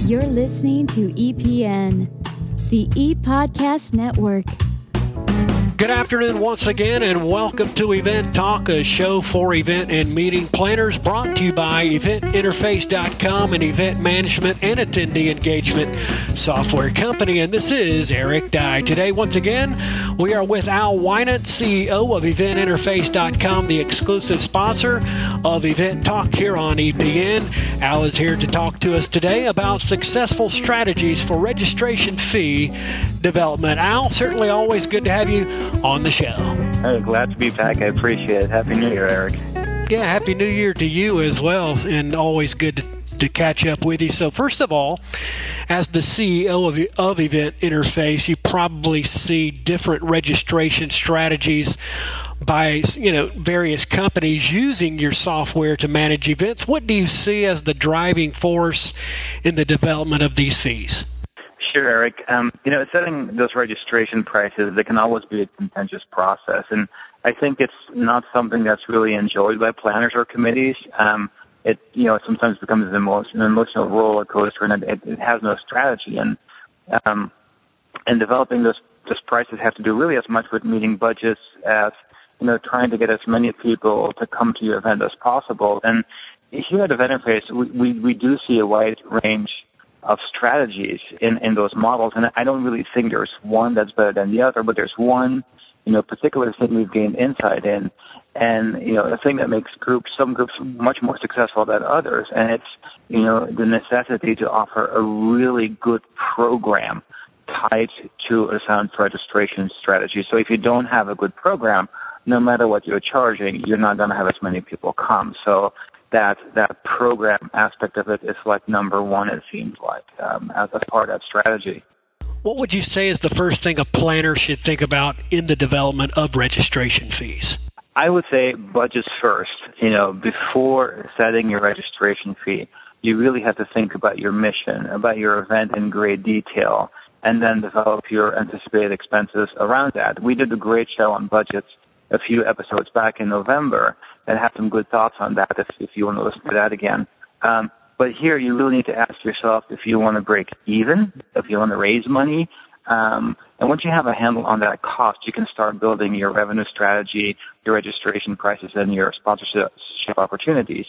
You're listening to EPN, the ePodcast Network. Good afternoon once again, and welcome to Event Talk, a show for event and meeting planners, brought to you by eventinterface.com, an event management and attendee engagement software company. And this is Eric Dye. Today, once again, we are with Al Wynant, CEO of eventinterface.com, the exclusive sponsor of Event Talk here on EPN. Al is here to talk to us today about successful strategies for registration fee development. Al, certainly always good to have you on the show. Hey, glad to be back. I appreciate it. Happy New Year, Eric. Yeah, Happy New Year to you as well, and always good to catch up with you. So first of all, as the CEO of Event Interface, you probably see different registration strategies by various companies using your software to manage events. What do you see as the driving force in the development of these fees? Sure, Eric. Setting those registration prices, they can always be a contentious process, and I think it's not something that's really enjoyed by planners or committees. It sometimes becomes an emotional roller coaster, and it has no strategy. And developing those prices have to do really as much with meeting budgets as trying to get as many people to come to your event as possible. And here at Event Interface, we do see a wide range of strategies in those models, and I don't really think there's one that's better than the other, but there's one, particular thing we've gained insight in, and the thing that makes some groups much more successful than others, and it's the necessity to offer a really good program tied to a sound registration strategy. So if you don't have a good program, no matter what you're charging, you're not going to have as many people come. So that program aspect of it is like number one, it seems like, as a part of that strategy. What would you say is the first thing a planner should think about in the development of registration fees? I would say budgets first. Before setting your registration fee, you really have to think about your mission, about your event in great detail, and then develop your anticipated expenses around that. We did a great show on budgets a few episodes back in November and have some good thoughts on that if you want to listen to that again. But here you really need to ask yourself if you want to break even, if you want to raise money. And once you have a handle on that cost, you can start building your revenue strategy, your registration prices, and your sponsorship opportunities.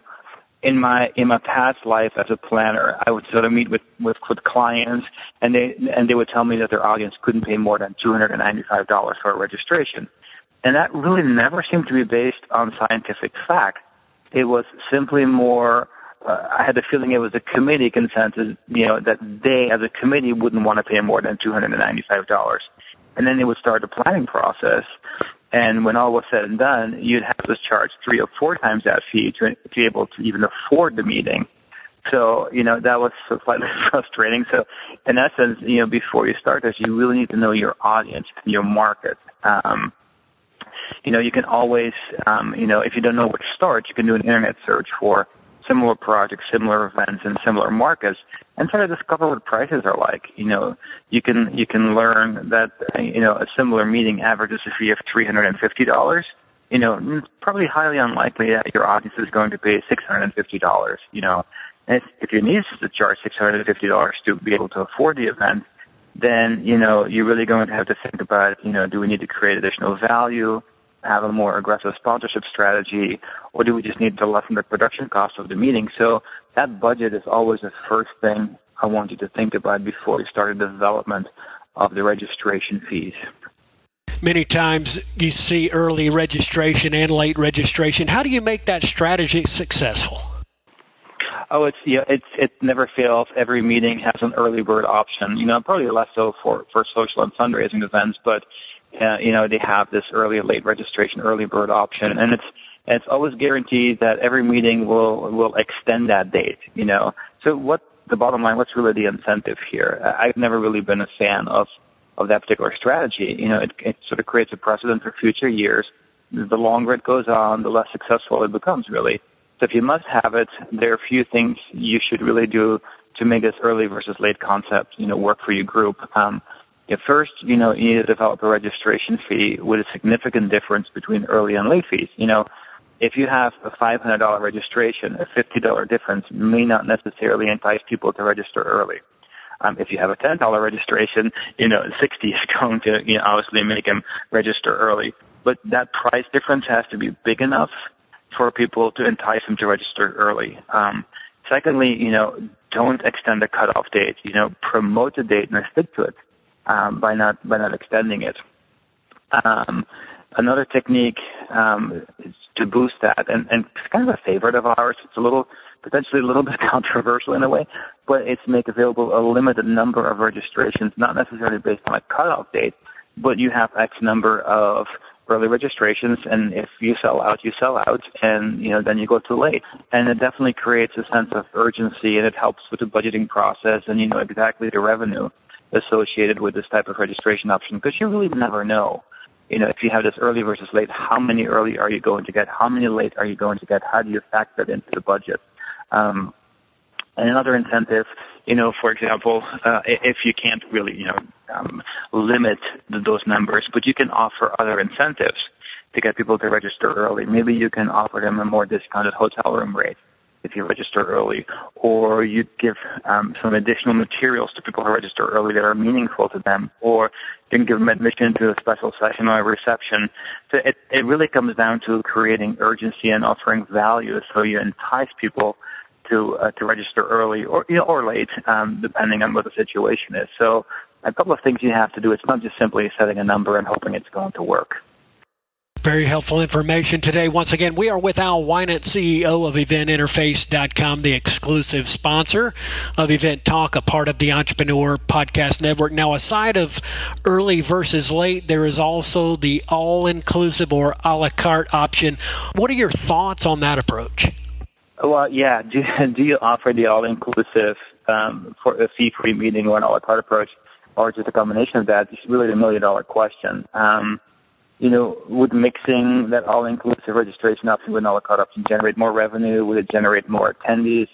In my past life as a planner, I would sort of meet with clients, and they would tell me that their audience couldn't pay more than $295 for a registration. And that really never seemed to be based on scientific fact. It was simply more, I had the feeling it was a committee consensus, that they as a committee wouldn't want to pay more than $295. And then they would start the planning process. And when all was said and done, you'd have to charge 3 or 4 times that fee to be able to even afford the meeting. So, that was slightly frustrating. So, in essence, before you start this, you really need to know your audience, your market. You can always, if you don't know where to start, you can do an internet search for similar projects, similar events, and similar markets, and try to discover what prices are like. You can learn that, a similar meeting averages a fee of $350. Probably highly unlikely that your audience is going to pay $650. And if your needs to charge $650 to be able to afford the event, then, you're really going to have to think about, do we need to create additional value, have a more aggressive sponsorship strategy, or do we just need to lessen the production cost of the meeting? So that budget is always the first thing I want you to think about before you start the development of the registration fees. Many times you see early registration and late registration. How do you make that strategy successful? Oh, it never fails. Every meeting has an early bird option. Probably less so for social and fundraising events, but they have this early and late registration, early bird option, and it's always guaranteed that every meeting will extend that date. So what the bottom line? What's really the incentive here? I've never really been a fan of that particular strategy. It sort of creates a precedent for future years. The longer it goes on, the less successful it becomes, really. So if you must have it, there are a few things you should really do to make this early versus late concept, work for your group. First, you need to develop a registration fee with a significant difference between early and late fees. if you have a $500 registration, a $50 difference may not necessarily entice people to register early. If you have a $10 registration, 60 is going to, obviously make them register early. But that price difference has to be big enough for people to entice them to register early. Secondly, don't extend the cutoff date. Promote the date and stick to it by not extending it. Another technique is to boost that, and it's kind of a favorite of ours. It's potentially a little bit controversial in a way, but it's make available a limited number of registrations, not necessarily based on a cutoff date, but you have X number of early registrations, and if you sell out, you sell out, and then you go too late. And it definitely creates a sense of urgency, and it helps with the budgeting process, and you know exactly the revenue associated with this type of registration option, because you really never know. If you have this early versus late, how many early are you going to get? How many late are you going to get? How do you factor that into the budget? And another incentive, for example, if you can't really, limit those numbers, but you can offer other incentives to get people to register early. Maybe you can offer them a more discounted hotel room rate if you register early, or you give some additional materials to people who register early that are meaningful to them, or you can give them admission to a special session or a reception. So it really comes down to creating urgency and offering value, so you entice people to register early or late, depending on what the situation is. So a couple of things you have to do. It's not just simply setting a number and hoping it's going to work. Very helpful information today. Once again, we are with Al Wynant, CEO of EventInterface.com, the exclusive sponsor of Event Talk, a part of the Entrepreneur Podcast Network. Now, aside of early versus late, there is also the all-inclusive or a la carte option. What are your thoughts on that approach? Well, yeah. Do you offer the all-inclusive for a fee-free meeting or an a la carte approach, or just a combination of that? It's really the million-dollar question. Would mixing that all-inclusive registration option with an a la carte option generate more revenue? Would it generate more attendees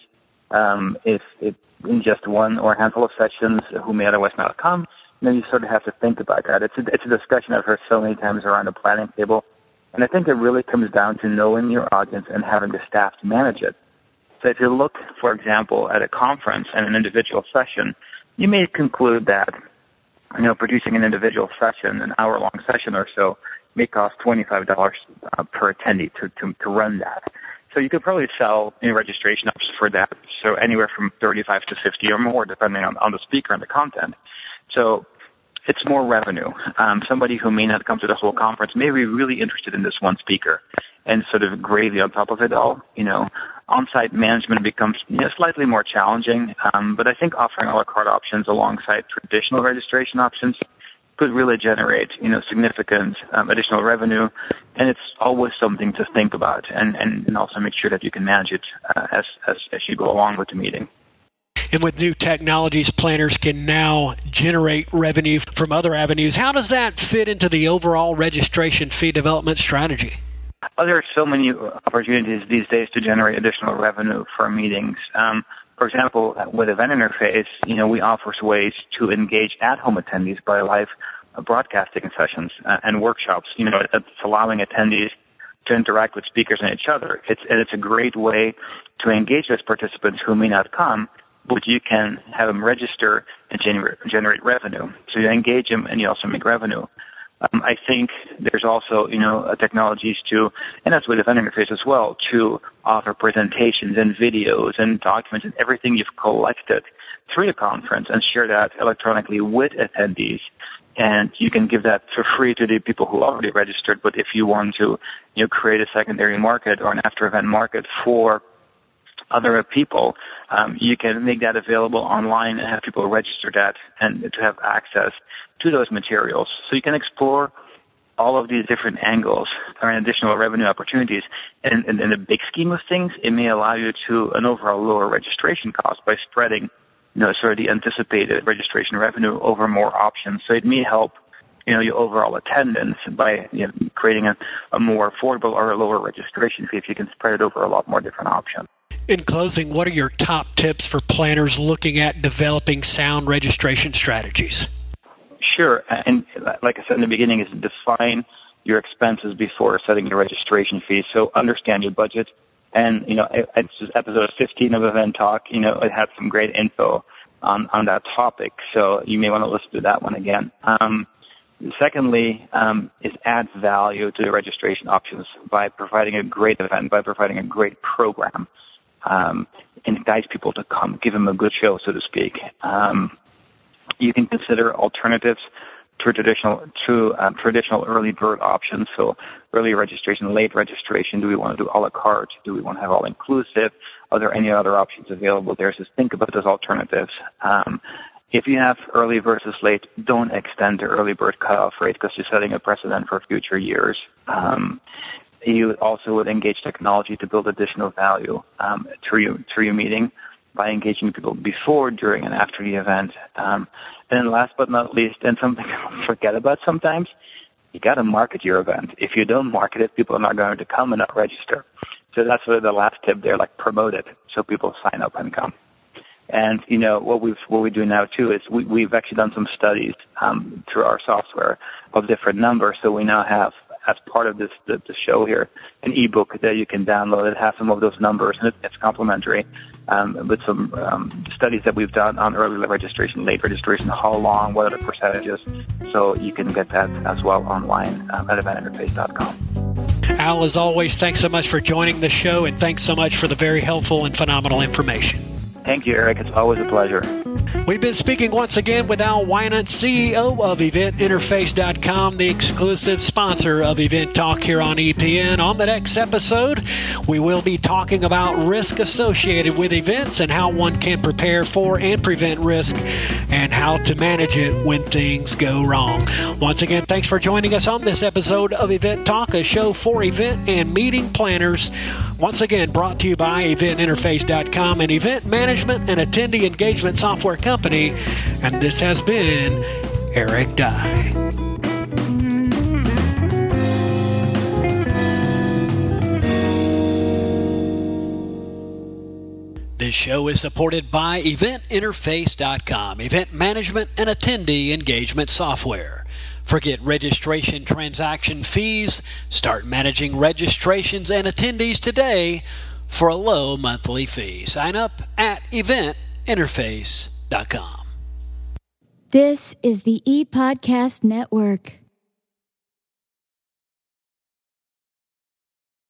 if in just one or a handful of sessions who may otherwise not come? You sort of have to think about that. It's a discussion I've heard so many times around the planning table. And I think it really comes down to knowing your audience and having the staff to manage it. So if you look, for example, at a conference and an individual session, you may conclude that, producing an individual session, an hour-long session or so, may cost $25 per attendee to run that. So you could probably sell registration options for that, so anywhere from 35 to 50 or more, depending on the speaker and the content. So it's more revenue. Somebody who may not come to the whole conference may be really interested in this one speaker, and sort of gravy on top of it all. On-site management becomes slightly more challenging, but I think offering a la carte options alongside traditional registration options could really generate significant additional revenue, and it's always something to think about, and also make sure that you can manage it as you go along with the meeting. And with new technologies, planners can now generate revenue from other avenues. How does that fit into the overall registration fee development strategy? There are so many opportunities these days to generate additional revenue for meetings. For example, with Event Interface, we offer ways to engage at-home attendees by live broadcasting sessions and workshops. It's allowing attendees to interact with speakers and each other. It's a great way to engage those participants who may not come, but you can have them register and generate revenue. So you engage them and you also make revenue. I think there's also, technologies and that's with Event Interface as well, to offer presentations and videos and documents and everything you've collected through the conference and share that electronically with attendees. And you can give that for free to the people who already registered. But if you want to, create a secondary market or an after-event market for other people, you can make that available online and have people register that and to have access to those materials. So you can explore all of these different angles or additional revenue opportunities. And in the big scheme of things, it may allow you to an overall lower registration cost by spreading, sort of the anticipated registration revenue over more options. So it may help, your overall attendance by creating a more affordable or a lower registration fee if you can spread it over a lot more different options. In closing, what are your top tips for planners looking at developing sound registration strategies? Sure. And like I said in the beginning, is define your expenses before setting your registration fee. So understand your budget. And, it's just episode 15 of Event Talk. It had some great info on that topic. So you may want to listen to that one again. Secondly, is add value to the registration options by providing a great event, by providing a great program, entice people to come, give them a good show, so to speak. You can consider alternatives to traditional early bird options. So early registration, late registration. Do we want to do a la carte? Do we want to have all inclusive? Are there any other options available there? So think about those alternatives. If you have early versus late, don't extend the early bird cutoff rate because you're setting a precedent for future years. You also would engage technology to build additional value through your meeting by engaging people before, during, and after the event. And then last but not least, and something I forget about sometimes, you got to market your event. If you don't market it, people are not going to come and not register. So that's sort of the last tip there, like promote it so people sign up and come. And, what we do now, too, is we've actually done some studies through our software of different numbers. So we now have, as part of the show here, an ebook that you can download. It has some of those numbers, and it's complimentary, with some studies that we've done on early registration, late registration, how long, what are the percentages. So you can get that as well online at eventinterface.com. Al, as always, thanks so much for joining the show, and thanks so much for the very helpful and phenomenal information. Thank you, Eric. It's always a pleasure. We've been speaking once again with Al Wynant, CEO of EventInterface.com, the exclusive sponsor of Event Talk here on EPN. On the next episode, we will be talking about risk associated with events and how one can prepare for and prevent risk and how to manage it when things go wrong. Once again, thanks for joining us on this episode of Event Talk, a show for event and meeting planners. Once again, brought to you by EventInterface.com, an event management and attendee engagement software company. And this has been Eric Dye. This show is supported by EventInterface.com, event management and attendee engagement software. Forget registration transaction fees. Start managing registrations and attendees today for a low monthly fee. Sign up at eventinterface.com. This is the ePodcast Network.